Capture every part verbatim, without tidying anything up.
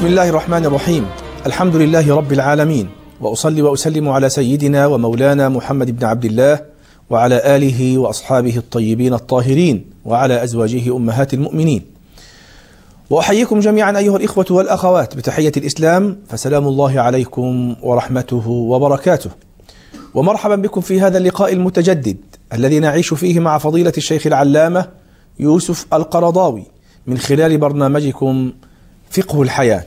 بسم الله الرحمن الرحيم. الحمد لله رب العالمين، وأصلي وأسلم على سيدنا ومولانا محمد بن عبد الله وعلى آله وأصحابه الطيبين الطاهرين وعلى أزواجه أمهات المؤمنين. وأحييكم جميعا أيها الإخوة والأخوات بتحية الإسلام، فسلام الله عليكم ورحمته وبركاته، ومرحبا بكم في هذا اللقاء المتجدد الذي نعيش فيه مع فضيلة الشيخ العلامة يوسف القرضاوي من خلال برنامجكم فقه الحياة.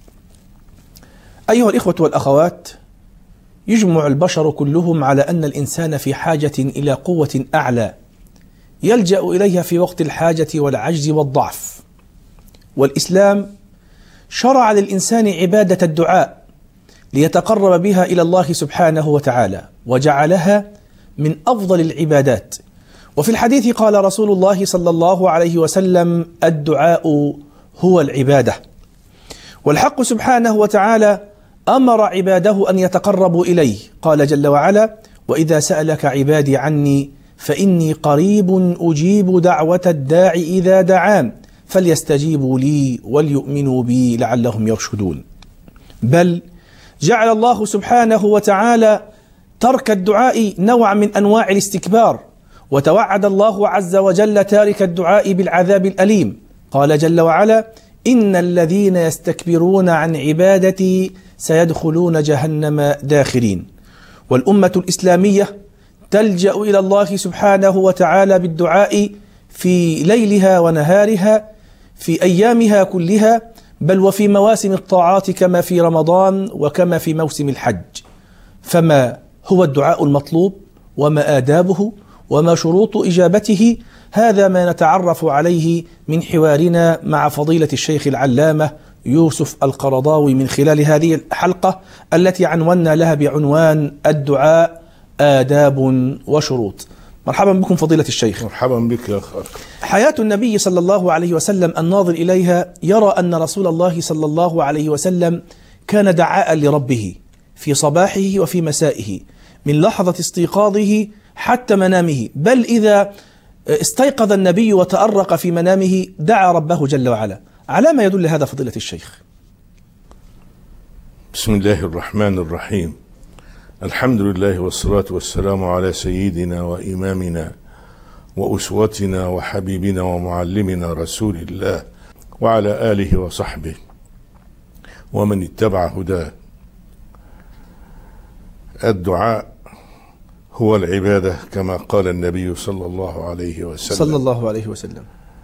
أيها الإخوة والأخوات، يجمع البشر كلهم على أن الإنسان في حاجة إلى قوة أعلى يلجأ إليها في وقت الحاجة والعجز والضعف، والإسلام شرع للإنسان عبادة الدعاء ليتقرب بها إلى الله سبحانه وتعالى، وجعلها من أفضل العبادات. وفي الحديث قال رسول الله صلى الله عليه وسلم: الدعاء هو العبادة. والحق سبحانه وتعالى أمر عباده أن يتقربوا إليه، قال جل وعلا: وإذا سألك عبادي عني فإني قريب أجيب دعوة الداع إذا دعان فليستجيبوا لي وليؤمنوا بي لعلهم يرشدون. بل جعل الله سبحانه وتعالى ترك الدعاء نوع من أنواع الاستكبار، وتوعد الله عز وجل تارك الدعاء بالعذاب الأليم، قال جل وعلا: إن الذين يستكبرون عن عبادتي سيدخلون جهنم داخرين. والأمة الإسلامية تلجأ إلى الله سبحانه وتعالى بالدعاء في ليلها ونهارها، في أيامها كلها، بل وفي مواسم الطاعات كما في رمضان وكما في موسم الحج. فما هو الدعاء المطلوب، وما آدابه، وما شروط إجابته؟ هذا ما نتعرف عليه من حوارنا مع فضيلة الشيخ العلامة يوسف القرضاوي من خلال هذه الحلقة التي عنونا لها بعنوان الدعاء آداب وشروط. مرحبا بكم فضيلة الشيخ. مرحبا بك يا أخي. حياة النبي صلى الله عليه وسلم الناظر إليها يرى أن رسول الله صلى الله عليه وسلم كان دعاء لربه في صباحه وفي مسائه، من لحظة استيقاظه حتى منامه، بل إذا استيقظ النبي وتأرق في منامه دعا ربه جل وعلا. على ما يدل هذا فضيلة الشيخ؟ بسم الله الرحمن الرحيم. الحمد لله والصلاة والسلام على سيدنا وإمامنا وأسوتنا وحبيبنا ومعلمنا رسول الله وعلى آله وصحبه ومن اتبع هداه. الدعاء هو العبادة كما قال النبي صلى الله عليه وسلم صلى الله عليه وسلم.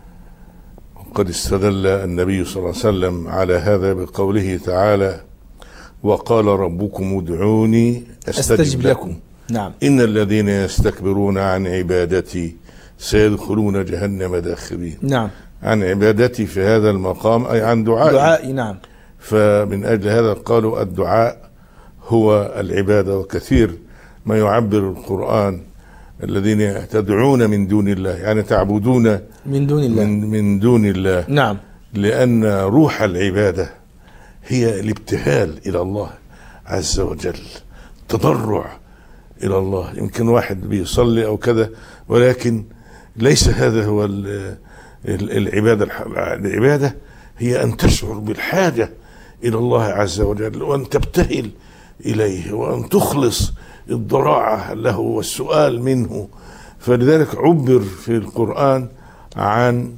قد استدل النبي صلى الله عليه وسلم على هذا بقوله تعالى: وقال ربكم ادعوني أستجب, أستجب لكم. لكم نعم. إن الذين يستكبرون عن عبادتي سيدخلون جهنم داخرين. نعم. عن عبادتي في هذا المقام أي عن دعائي. دعائي نعم. فمن أجل هذا قالوا الدعاء هو العبادة. وكثير ما يعبر القرآن: الذين تدعون من دون الله، يعني تعبدون من دون الله من, من دون الله. نعم. لأن روح العبادة هي الابتهال إلى الله عز وجل، تضرع إلى الله. يمكن واحد بيصلي أو كذا، ولكن ليس هذا هو العبادة. العبادة هي أن تشعر بالحاجة إلى الله عز وجل، وأن تبتهل إليه، وأن تخلص الضراعة له والسؤال منه. فلذلك عبر في القرآن عن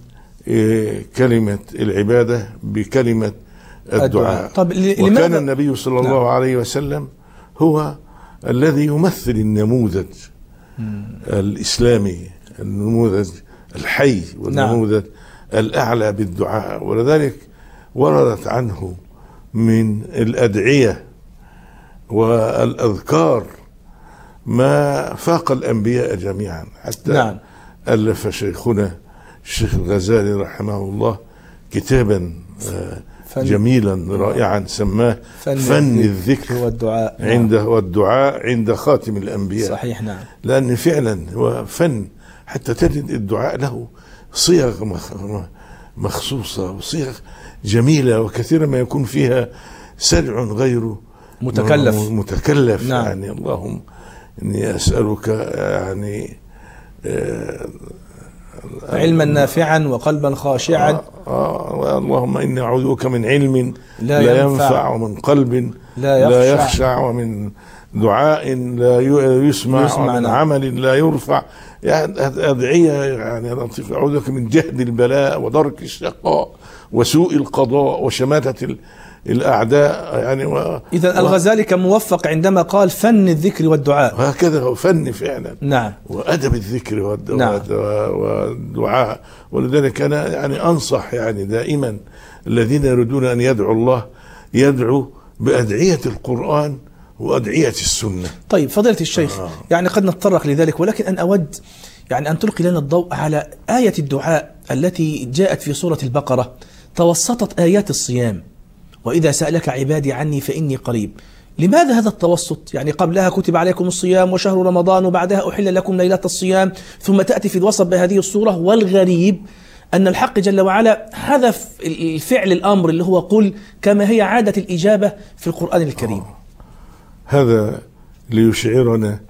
كلمة العبادة بكلمة الدعاء. طب وكان النبي صلى الله نعم. عليه وسلم هو الذي يمثل النموذج مم. الإسلامي، النموذج الحي والنموذج نعم. الأعلى بالدعاء. ولذلك وردت عنه من الأدعية والأذكار ما فاق الأنبياء جميعا، حتى نعم. ألف شيخنا الشيخ الغزالي رحمه الله كتابا فن جميلا رائعا سماه فن, فن الذكر والدعاء عند نعم. والدعاء عند خاتم الأنبياء. صحيح نعم. لأن فعلا هو فن، حتى تجد الدعاء له صيغ مخصوصة وصيغ جميلة، وكثيرا ما يكون فيها سرع غير متكلف متكلف نعم. يعني اللهم إني أسألك يعني علما نافعا وقلبا خاشعا آه اللهم إني أعوذ بك من علم لا, لا ينفع, ينفع ومن قلب لا يخشع, لا يخشع ومن دعاء لا يسمع, يسمع ومن عمل لا يرفع. يعني أدعية يعني لطيف. أعوذ بك من جهد البلاء ودرك الشقاء وسوء القضاء وشماتة الأعداء. يعني و... إذا الغزالي كان موفق عندما قال فن الذكر والدعاء. هكذا هو فن فعلا. نعم. وأدب الذكر والدعاء. نعم. والدعاء. ولذلك أنا يعني أنصح يعني دائما الذين يريدون أن يدعوا الله يدعوا بأدعية القرآن وأدعية السنة. طيب فضيلة الشيخ، آه. يعني قد نتطرق لذلك، ولكن أن أود يعني أن تلقي لنا الضوء على آية الدعاء التي جاءت في سورة البقرة توسطت آيات الصيام، وإذا سألك عبادي عني فإني قريب. لماذا هذا التوسط؟ يعني قبلها كتب عليكم الصيام وشهر رمضان وبعدها أحل لكم ليلة الصيام، ثم تأتي في الوسط بهذه الصورة. والغريب أن الحق جل وعلا حذف الفعل الأمر اللي هو قل كما هي عادة الإجابة في القرآن الكريم. آه. هذا ليشعرنا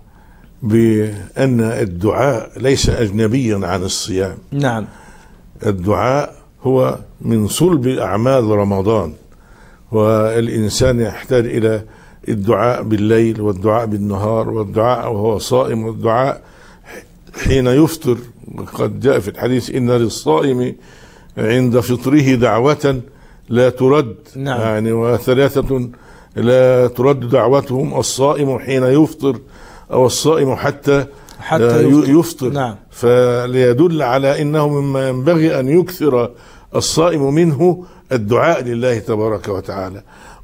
بأن الدعاء ليس أجنبيا عن الصيام. نعم. الدعاء هو من صلب أعمال رمضان، والإنسان يحتاج إلى الدعاء بالليل والدعاء بالنهار والدعاء وهو صائم والدعاء حين يفطر. قد جاء في الحديث إن للصائم عند فطره دعوة لا ترد. نعم. يعني وثلاثة لا ترد دعوتهم: الصائم حين يفطر أو الصائم حتى, حتى يفطر, يفطر. نعم. فليدل على أنه مما ينبغي أن يكثر الصائم منه الدعاء لله تبارك وتعالى.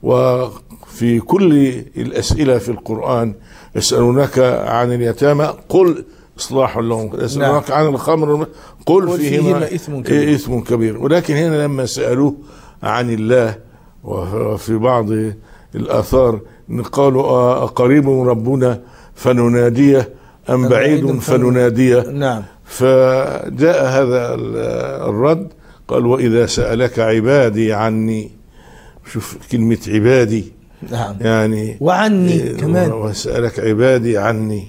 وفي كل الأسئلة في القرآن: يسألونك عن اليتامى قل إصلاح لهم، يسألونك عن الخمر قل, قل فيهما إثم كبير. إثم كبير. ولكن هنا لما سألوه عن الله، وفي بعض الآثار قالوا أقريب ربنا فنناديه أم بعيد فنناديه. نعم. فجاء هذا الرد قال: وإذا سألك عبادي عني. شوف كلمة عبادي. نعم. يعني وعني كمان. وسألك عبادي عني.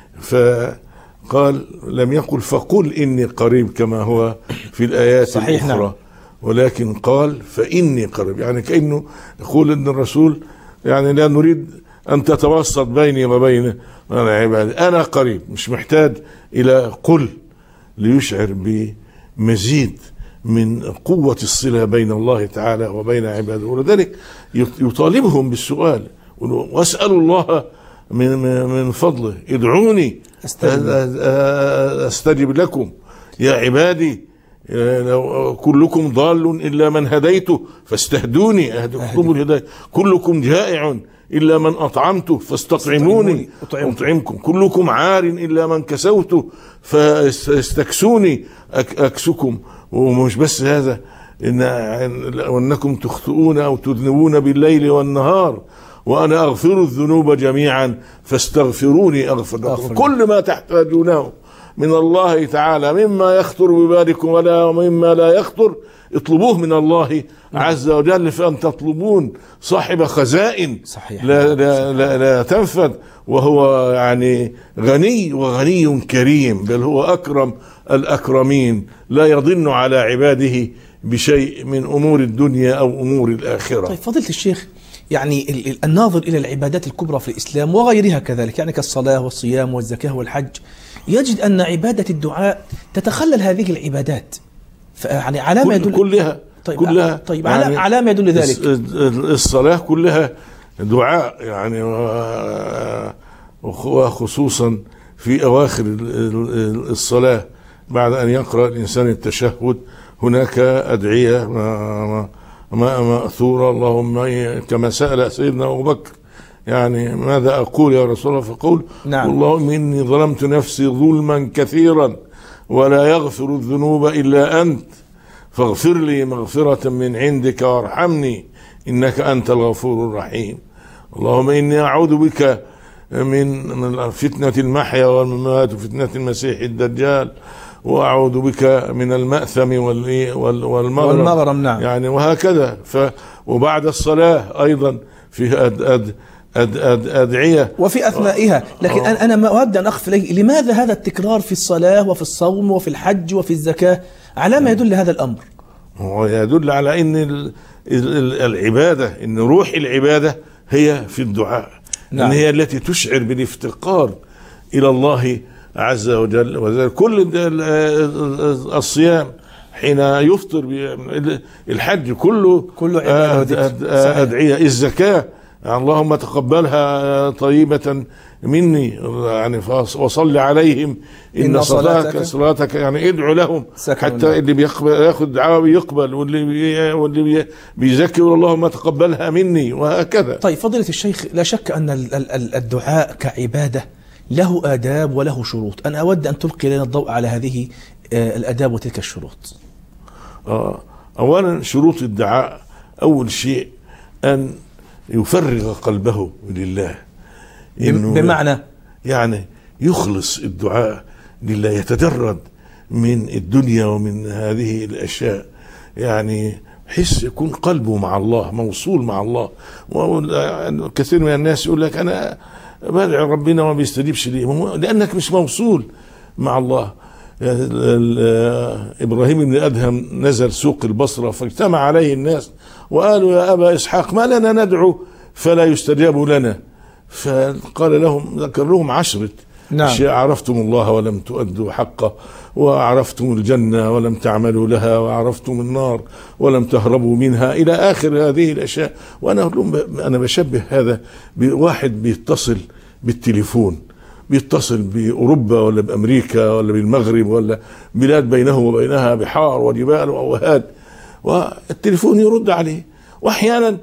فقال لم يقل فقل إني قريب كما هو في الآيات صحيح الأخرى. نعم. ولكن قال فإني قريب، يعني كأنه يقول أن الرسول يعني لا نريد أن تتوسط بيني وبين أنا عبادي، أنا قريب، مش محتاج إلى قل، ليشعر بمزيد من قوة الصلة بين الله تعالى وبين عباده. ولذلك يطالبهم بالسؤال: واسألوا الله من من فضله، ادعوني استجب, أستجب لكم يا عبادي، لو كلكم ضال إلا من هديته فاستهدوني أهدكم الهداية، كلكم جائع إلا من أطعمته فاستطعموني أطعمكم، كلكم عار إلا من كسوته فاستكسوني أكسكم. ومش بس هذا، إن وأنكم تخطئون أو تذنبون بالليل والنهار وأنا أغفر الذنوب جميعا فاستغفروني أغفر لكم. كل ما تحتاجونه من الله تعالى مما يخطر ببالكم ولا مما لا يخطر اطلبوه من الله عز وجل، فأن تطلبون صاحب خزائن صحيح. لا, لا, لا, لا تنفد، وهو يعني غني وغني كريم، بل هو أكرم الأكرمين، لا يضن على عباده بشيء من أمور الدنيا أو أمور الآخرة. طيب فضيلة الشيخ، يعني الناظر إلى العبادات الكبرى في الإسلام وغيرها كذلك، يعني كالصلاة والصيام والزكاة والحج، يجد أن عبادة الدعاء تتخلل هذه العبادات، يعني على ما يدل كلها طيب كلها طيب يعني على ما يدل ذلك الصلاة كلها دعاء، يعني وخصوصا في أواخر الصلاة بعد أن يقرأ الإنسان التشهد هناك أدعية مأثورة، اللهم كما سأل سيدنا أبو بكر يعني ماذا أقول يا رسول الله؟ فقول نعم. اللهم إني ظلمت نفسي ظلما كثيرا ولا يغفر الذنوب إلا أنت فاغفر لي مغفرة من عندك وارحمني إنك أنت الغفور الرحيم. اللهم إني أعوذ بك من فتنة المحيا والممات وفتنة المسيح الدجال، وأعوذ بك من المأثم والمغرم, والمغرم نعم. يعني وهكذا. ف وبعد الصلاة أيضا في أد أد أد أد أدعية وفي أثنائها. لكن أوه. أنا ما أود أن أخف إليه، لماذا هذا التكرار في الصلاة وفي الصوم وفي الحج وفي الزكاة؟ على ما يدل هذا الأمر؟ هو يدل على ان العبادة، ان روح العبادة هي في الدعاء. نعم. ان هي التي تشعر بالافتقار الى الله عز وجل. وذلك كل الصيام حين يفطر، الحج كله كله عبادة أدعية، الزكاة اللهم تقبلها طيبة مني يعني وصل عليهم إن, إن صلاتك صلاتك يعني ادعو لهم حتى اللي بيقبل ياخذ دعوة يقبل، واللي بي واللي بيزكي اللهم تقبلها مني، وهكذا. طيب فضيلة الشيخ، لا شك أن الدعاء كعبادة له آداب وله شروط. أنا أود أن تلقي لنا الضوء على هذه الآداب وتلك الشروط. آه أولا شروط الدعاء، أول شيء أن يفرغ قلبه لله، إنه بمعنى يعني يخلص الدعاء لله، يتجرد من الدنيا ومن هذه الأشياء، يعني حس يكون قلبه مع الله، موصول مع الله. وكثير من الناس يقول لك أنا بدعي ربنا وما بيستجيبش ليه، لأنك مش موصول مع الله. إبراهيم بن أدهم نزل سوق البصرة فاجتمع عليه الناس وقالوا يا أبا إسحاق ما لنا ندعو فلا يستجاب لنا؟ فقال لهم، ذكر لهم عشرة نعم. أشياء: عرفتم الله ولم تؤدوا حقه، وعرفتم الجنة ولم تعملوا لها، وعرفتم النار ولم تهربوا منها، إلى آخر هذه الأشياء. وأنا أقول لهم أنا بشبه هذا بواحد بيتصل بالتليفون، بيتصل بأوروبا ولا بأمريكا ولا بالمغرب ولا بلاد بينه وبينها بحار وجبال وأوهاد، والتليفون يرد عليه، وأحيانا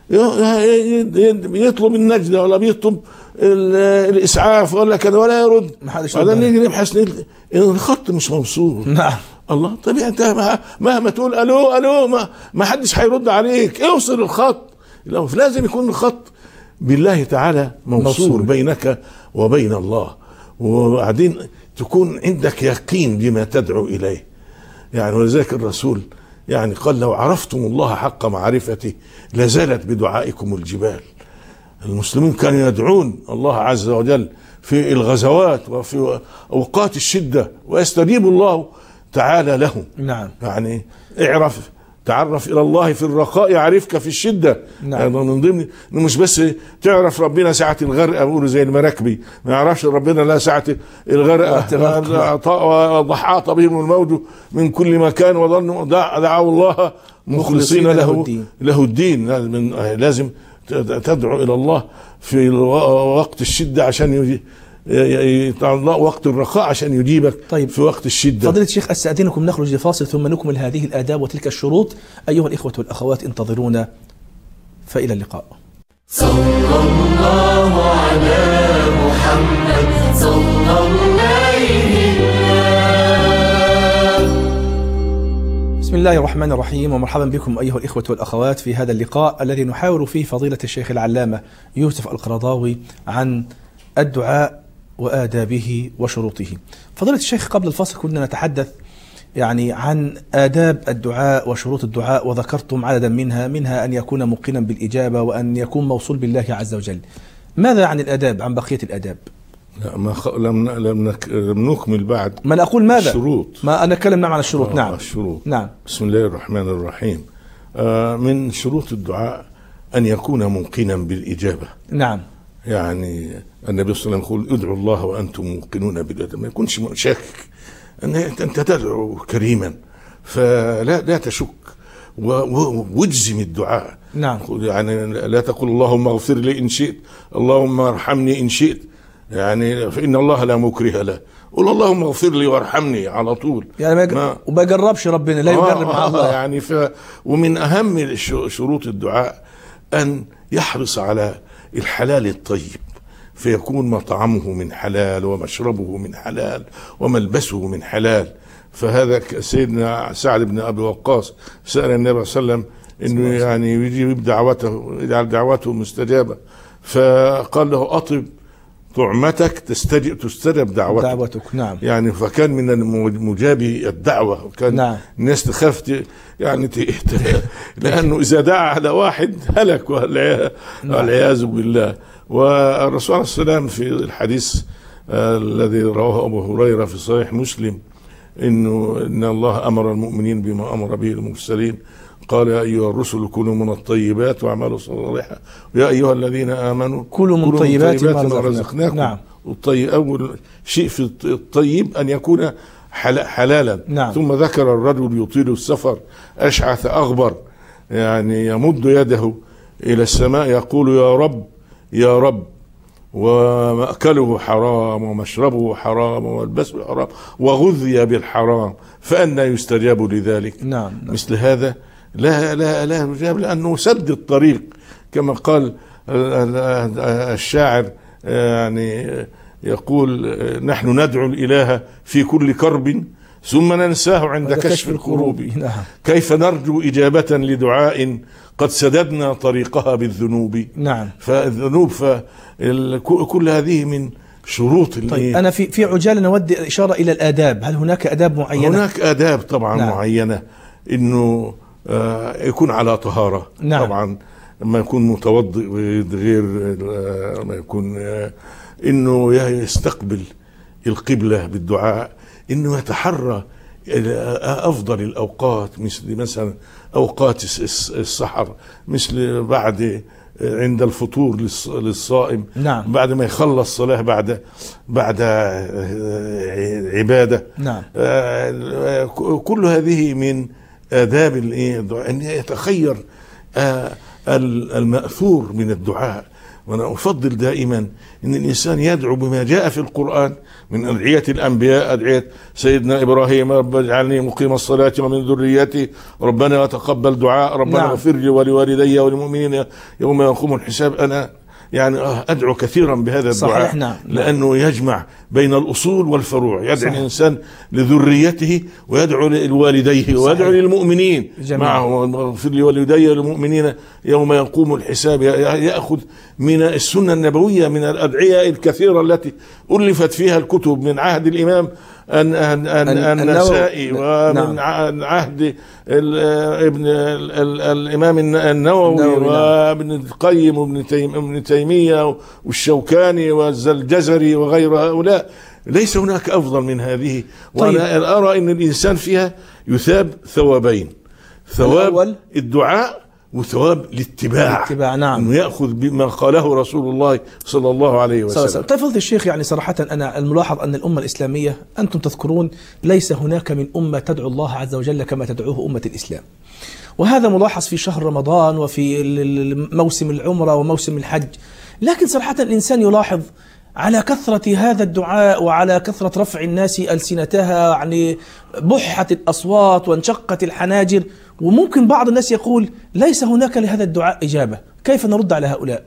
يطلب النجدة ولا بيطلب الإسعاف ولا كذا ولا يرد. هذا نيجي نبحث الخط مش موصول. نعم. الله، طيب أنت مهما تقول ألو ألو ما, ما حدش هيرد عليك، اوصل الخط. لازم يكون الخط بالله تعالى موصول, موصول بينك وبين الله، وبعدين تكون عندك يقين بما تدعو إليه. يعني ولذلك الرسول يعني قال لو عرفتم الله حق معرفته لزالت بدعائكم الجبال. المسلمين كانوا يدعون الله عز وجل في الغزوات وفي أوقات الشدة ويستجيب الله تعالى لهم. نعم. يعني اعرف تعرف إلى الله في الرخاء يعرفك في الشدة. نعم. يعني من ضمن مش بس تعرف ربنا ساعة الغرقة، بيقولوا زي المراكبي ما يعرفش ربنا لا ساعة الغرقة، وضحاط بهم الموج من كل مكان وظنوا دعوا الله مخلصين له الدين, له الدين. لازم, لازم تدعو إلى الله في وقت الشدة عشان يجي وقت الرخاء عشان يجيبك. طيب في وقت الشدة. فضيلة الشيخ أستأذنكم نخرج لفاصل ثم نكمل هذه الآداب وتلك الشروط. أيها الإخوة والأخوات انتظرونا، فإلى اللقاء. صلى الله على محمد صلى عليه. بسم الله الرحمن الرحيم، ومرحبا بكم أيها الإخوة والأخوات في هذا اللقاء الذي نحاور فيه فضيلة الشيخ العلامة يوسف القرضاوي عن الدعاء وآدابه وشروطه. فضيلة الشيخ، قبل الفصل كنا نتحدث يعني عن آداب الدعاء وشروط الدعاء، وذكرتم عددا منها منها أن يكون موقنا بالإجابة وأن يكون موصول بالله عز وجل. ماذا عن الآداب، عن بقية الآداب؟ لا ما خ... لم لم, نك... لم نكمل بعد. ما نقول ماذا؟ الشروط. ما أنا أتكلم نعم عن الشروط. آه نعم الشروط. نعم. بسم الله الرحمن الرحيم. آه من شروط الدعاء أن يكون موقنا بالإجابة. نعم. يعني النبي صلى الله عليه وسلم يقول ادعوا الله وأنتم موقنون بالإجابة، ما يكونش شاكك أن أنت تدعو كريما، فلا لا تشك واجزم الدعاء. نعم. يعني لا تقول اللهم اغفر لي إن شئت، اللهم ارحمني إن شئت، يعني فإن الله لا مكره له. قول اللهم اغفر لي وارحمني على طول. يعني ما وما يجربش ربنا، لا يجرب مع آه الله. يعني ف ومن أهم شروط الدعاء أن يحرص على الحلال الطيب، فيكون مطعمه من حلال ومشربه من حلال وملبسه من حلال. فهذا سيدنا سعد بن أبي وقاص سأل النبي صلى الله عليه وسلم إنه يعني يجيب دعوته، يجعل دعوته مستجابة، فقال له أطب طعمتك تستجب تستجب دعوتك. دعوتك. نعم. يعني فكان من مجابي الدعوة، وكان نعم. الناس تخاف يعني لأنه إذا دعا على واحد هلك والعياذ بالله. والرسول عليه السلام في الحديث الذي رواه أبو هريرة في صحيح مسلم إنه إن الله أمر المؤمنين بما أمر به المرسلين، قال يا أيها الرسل كلوا من الطيبات واعملوا صالحا ويا أيها الذين آمنوا كلوا من طيبات ما رزقناكم. نعم. الطيب أول شيء في الطيب أن يكون حلالا. نعم. ثم ذكر الرجل يطيل السفر أشعث أغبر، يعني يمد يده إلى السماء يقول يا رب يا رب، ومأكله حرام ومشربه حرام وملبسه حرام وغذي بالحرام، فأنى يستجاب لذلك؟ نعم. مثل هذا لا لا لا يجاب، لأنه سد الطريق كما قال الشاعر، يعني يقول نحن ندعو الإله في كل كرب ثم ننساه عند كشف الكروب. نعم. كيف نرجو إجابة لدعاء قد سددنا طريقها بالذنوب؟ نعم. فالذنوب فكل هذه من شروط. طيب أنا في في عجالة نود الإشارة إلى الآداب، هل هناك آداب معينة؟ هناك آداب طبعا. نعم. معينة، إنه آه يكون على طهارة. نعم. طبعا لما يكون متوضئ غير ما يكون آه إنه يستقبل القبلة بالدعاء، إنه يتحرى أفضل الأوقات، مثل مثلا أوقات السحر، مثل بعد عند الفطور للصائم. نعم. بعد ما يخلص صلاة بعد بعد عبادة. نعم. كل هذه من آداب الدعاء، أن يتخير المأثور من الدعاء. وأنا أفضل دائما أن الإنسان يدعو بما جاء في القرآن من أدعية الأنبياء، أدعية سيدنا إبراهيم رب اجعلني مقيم الصلاة ومن ذريتي ربنا وتقبل دعاء ربنا اغفر لي ولوالدي وللمؤمنين يوم يقوم الحساب. أنا يعني أدعو كثيرا بهذا الدعاء. صحيح. نعم. لأنه يجمع بين الأصول والفروع، يدعو صحيح. الإنسان لذريته ويدعو لوالديه ويدعو للمؤمنين معه اغفر لي ولوالدي وللمؤمنين يوم يقوم الحساب. يأخذ من السنة النبوية من الأدعية الكثيرة التي ألفت فيها الكتب من عهد الإمام النسائي ومن عهد ابن الإمام النووي وابن القيم وابن تيمية والشوكاني والزلجزري وغير هؤلاء. ليس هناك أفضل من هذه. وأنا أرى أن الإنسان فيها يثاب ثوابين، ثواب الدعاء وثواب الاتباع. الاتباع. نعم. انه ياخذ بما قاله رسول الله صلى الله عليه وسلم. طيب فضيلة الشيخ، يعني صراحة انا الملاحظ ان الامه الاسلاميه انتم تذكرون ليس هناك من امه تدعو الله عز وجل كما تدعوه امه الاسلام، وهذا ملاحظ في شهر رمضان وفي موسم العمره وموسم الحج. لكن صراحة الانسان يلاحظ على كثرة هذا الدعاء وعلى كثرة رفع الناس ألسنتها، يعني بحت الأصوات وانشقت الحناجر، وممكن بعض الناس يقول ليس هناك لهذا الدعاء إجابة. كيف نرد على هؤلاء؟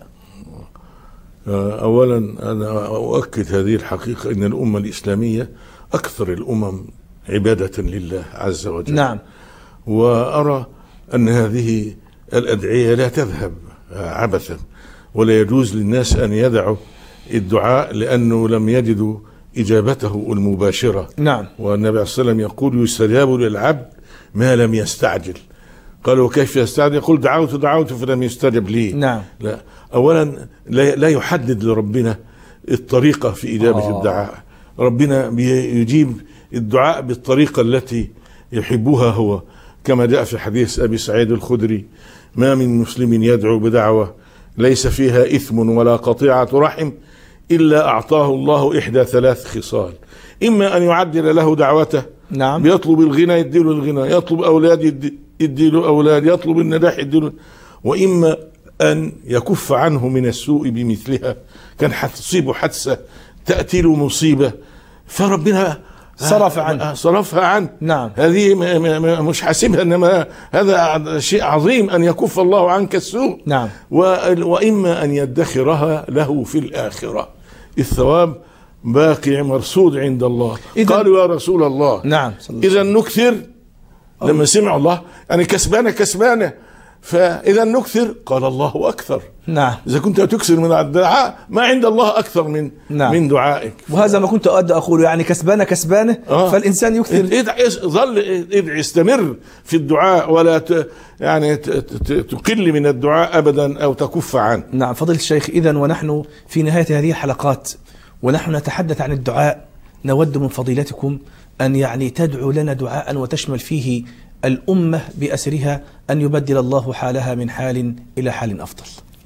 أولا أنا أؤكد هذه الحقيقة، أن الأمة الإسلامية أكثر الأمم عبادة لله عز وجل. نعم. وأرى أن هذه الأدعية لا تذهب عبثا، ولا يجوز للناس أن يدعوا الدعاء لأنه لم يجدوا إجابته المباشرة. نعم. والنبي صلى الله عليه وسلم يقول يستجاب للعبد ما لم يستعجل. قالوا كيف يستعجل؟ يقول دعوت دعوت فلم يستجب لي. نعم. لا، أولا لا يحدد لربنا الطريقة في إجابة آه. الدعاء. ربنا يجيب الدعاء بالطريقة التي يحبها هو، كما جاء في حديث أبي سعيد الخدري: ما من مسلم يدعو بدعوة ليس فيها إثم ولا قطيعة رحم إلا أعطاه الله إحدى ثلاث خصال: إما أن يعدل له دعوته. نعم. بيطلب الغنى يديله الغنى، يطلب أولاد يديله أولاد، يطلب النجاح يديله، وإما أن يكف عنه من السوء بمثلها. كان حتصيبه حادثة تأتي له مصيبة فربنا صرف عنه صرفها عنه. نعم. هذه مش حاسبها، إنما هذا شيء عظيم أن يكف الله عنك السوء. نعم. وإما أن يدخرها له في الآخرة. الثواب باقي مرصود عند الله. قالوا يا رسول الله نعم إذا نكثر، لما سمعوا الله يعني كسبانة كسبانة، فإذا نكثر قال الله أكثر. نعم. إذا كنت تكثر من الدعاء ما عند الله أكثر من نعم. من دعائك. وهذا ما كنت أود أقول، يعني كسبانة كسبانة. آه. فالإنسان يكثر. ادعي، ظل ادعي، استمر في الدعاء، ولا ت يعني تقل من الدعاء أبدا أو تكف عنه. نعم فضيلة الشيخ، إذن ونحن في نهاية هذه الحلقات ونحن نتحدث عن الدعاء، نود من فضيلتكم أن يعني تدعو لنا دعاء وتشمل فيه الأمة بأسرها، أن يبدل الله حالها من حال إلى حال أفضل.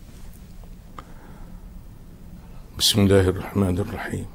بسم الله الرحمن الرحيم.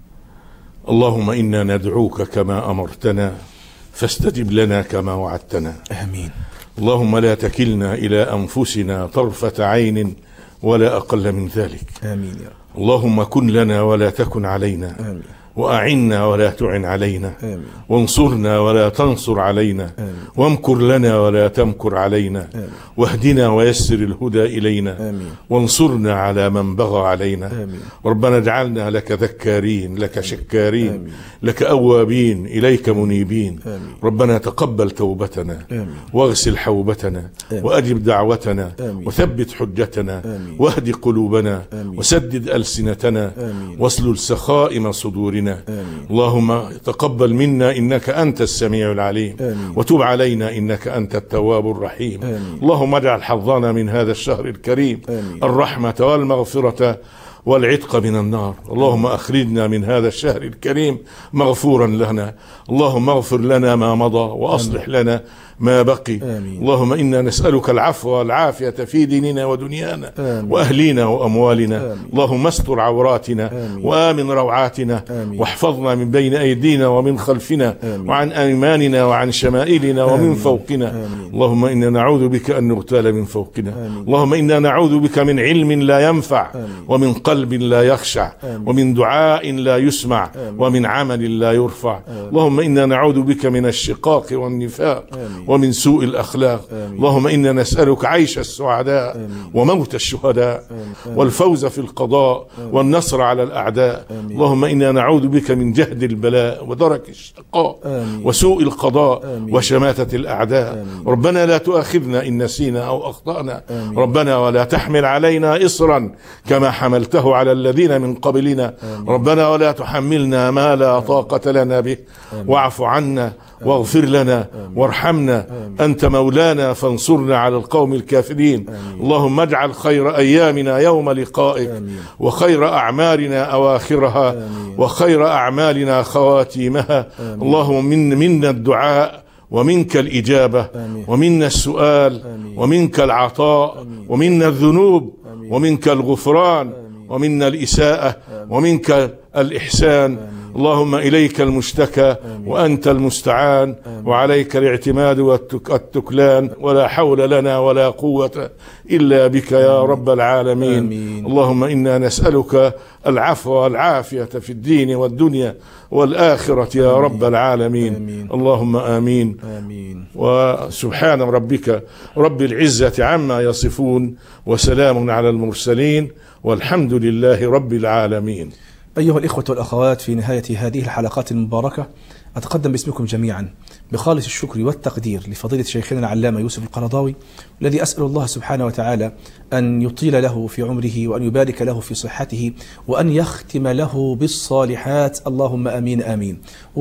اللهم إنا ندعوك كما أمرتنا فاستجب لنا كما وعدتنا. آمين. اللهم لا تكلنا إلى أنفسنا طرفة عين ولا أقل من ذلك. آمين يا رب. اللهم كن لنا ولا تكن علينا. آمين. وأعنا ولا تعن علينا. آمين. وانصرنا ولا تنصر علينا. آمين. وامكر لنا ولا تمكر علينا. آمين. واهدنا ويسر الهدى إلينا. آمين. وانصرنا على من بغى علينا. آمين. ربنا اجعلنا لك ذكارين لك شكارين. آمين. لك أوابين إليك منيبين. آمين. ربنا تقبل توبتنا. آمين. واغسل حوبتنا. آمين. وأجب دعوتنا. آمين. وثبت حجتنا. آمين. واهد قلوبنا. آمين. وسدد ألسنتنا. آمين. واسلل سخائم صدورنا. آمين. اللهم تقبل منا إنك أنت السميع العليم. آمين. وتب علينا إنك أنت التواب الرحيم. آمين. اللهم اجعل حظنا من هذا الشهر الكريم آمين. الرحمة والمغفرة والعتق من النار. اللهم أخرجنا من هذا الشهر الكريم مغفورا لنا. اللهم اغفر لنا ما مضى وأصلح لنا ما بقي. آمين. اللهم إنا نسألك العفو والعافية في ديننا ودنيانا. آمين. وأهلينا وأموالنا. آمين. اللهم استر عوراتنا. آمين. وآمن روعاتنا. آمين. واحفظنا من بين أيدينا ومن خلفنا. آمين. وعن أيماننا وعن شمائلنا ومن آمين. فوقنا. آمين. اللهم إنا نعوذ بك أن نغتال من فوقنا. آمين. اللهم إنا نعوذ بك من علم لا ينفع. آمين. ومن قلب لا يخشع. آمين. ومن دعاء لا يسمع. آمين. ومن عمل لا يرفع. آمين. اللهم إنا نعوذ بك من الشقاق والنفاق. آمين. ومن سوء الأخلاق. آمين. اللهم إنا نسألك عيش السعداء. آمين. وموت الشهداء. آمين. والفوز في القضاء. آمين. والنصر على الأعداء. آمين. اللهم إنا نعوذ بك من جهد البلاء ودرك الشقاء. آمين. وسوء القضاء. آمين. وشماتة الأعداء. آمين. ربنا لا تؤاخذنا إن نسينا أو أخطأنا. آمين. ربنا ولا تحمل علينا إصرا كما حملته على الذين من قبلنا. آمين. ربنا ولا تحملنا ما لا طاقة لنا به. آمين. واعف عنا واغفر لنا وارحمنا. آمين. أنت مولانا فانصرنا على القوم الكافرين. آمين. اللهم اجعل خير أيامنا يوم لقائك. آمين. وخير أعمالنا أواخرها. آمين. وخير أعمالنا خواتيمها. آمين. اللهم من منا الدعاء ومنك الإجابة. آمين. ومنا السؤال. آمين. ومنك العطاء. آمين. ومنا الذنوب. آمين. ومنك الغفران. آمين. ومنا الإساءة. آمين. ومنك الإحسان. آمين. اللهم إليك المشتكى. آمين. وأنت المستعان. آمين. وعليك الاعتماد والتكلان. ولا حول لنا ولا قوة إلا بك يا رب العالمين. آمين. اللهم إنا نسألك العفو والعافية في الدين والدنيا والآخرة يا رب العالمين. آمين. اللهم آمين. آمين. وسبحان ربك رب العزة عما يصفون وسلام على المرسلين والحمد لله رب العالمين. أيها الإخوة والأخوات، في نهاية هذه الحلقات المباركة أتقدم باسمكم جميعا بخالص الشكر والتقدير لفضيلة شيخنا العلامة يوسف القرضاوي، الذي أسأل الله سبحانه وتعالى أن يطيل له في عمره وأن يبارك له في صحته وأن يختم له بالصالحات، اللهم آمين آمين.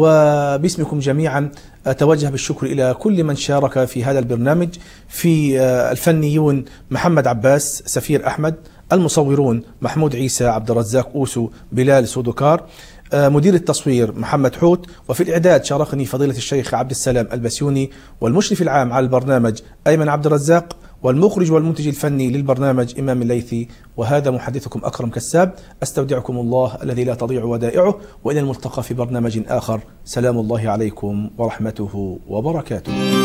وباسمكم جميعا أتوجه بالشكر إلى كل من شارك في هذا البرنامج، في الفنيون محمد عباس، سفير أحمد، المصورون محمود عيسى، عبد الرزاق أوسو، بلال سودوكار، مدير التصوير محمد حوت، وفي الإعداد شاركني فضيلة الشيخ عبد السلام البسيوني، والمشرف العام على البرنامج أيمن عبد الرزاق، والمخرج والمنتج الفني للبرنامج إمام الليثي. وهذا محدثكم أكرم كساب، أستودعكم الله الذي لا تضيع ودائعه، وإلى الملتقى في برنامج آخر. سلام الله عليكم ورحمته وبركاته.